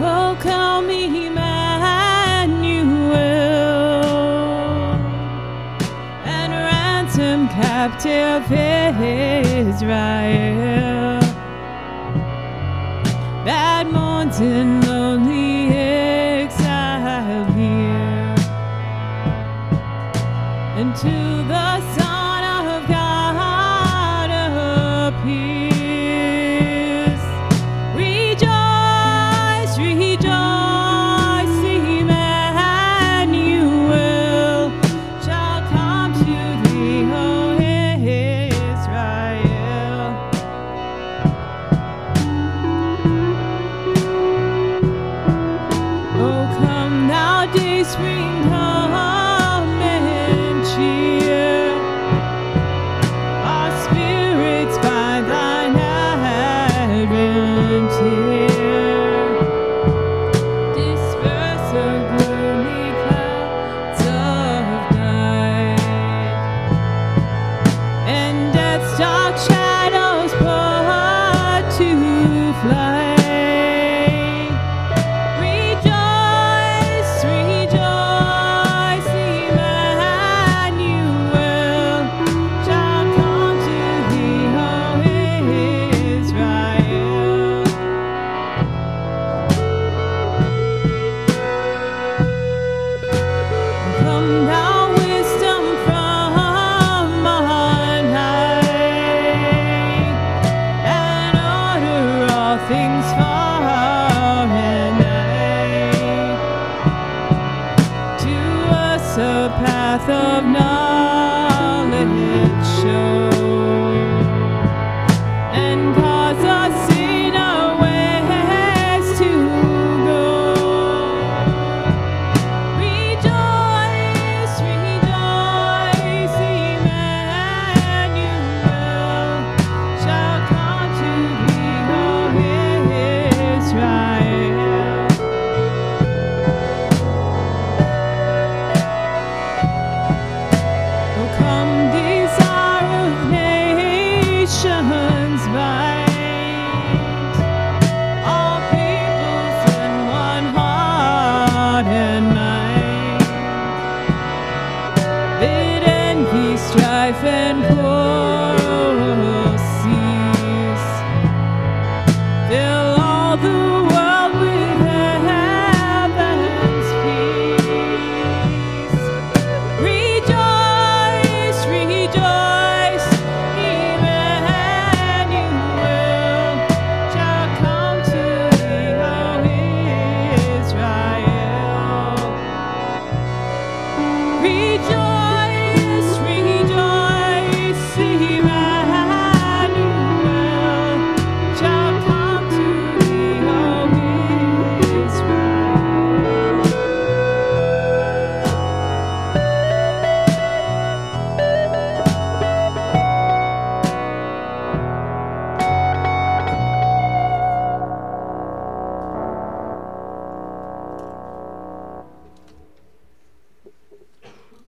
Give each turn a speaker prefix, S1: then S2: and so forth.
S1: Oh, come Emmanuel, and ransom captive Israel that mourns in lonely exile here, and to the Son of God appears. Rejoice, rejoice, Emmanuel shall come to thee, O Israel. Oh, come thou day spring, come and cheer our spirits by thine advent here. Disperse the gloomy clouds of night, and death's dark shadows put to flight. Rejoice, rejoice, Emmanuel shall come to thee, O Israel. Come thou wisdom from on high, and order all things far and nigh. To us a path of knowledge show, and cause us in our ways to go. Rejoice, rejoice, Emmanuel shall come to thee, O Israel. Oh, come, desire of nations,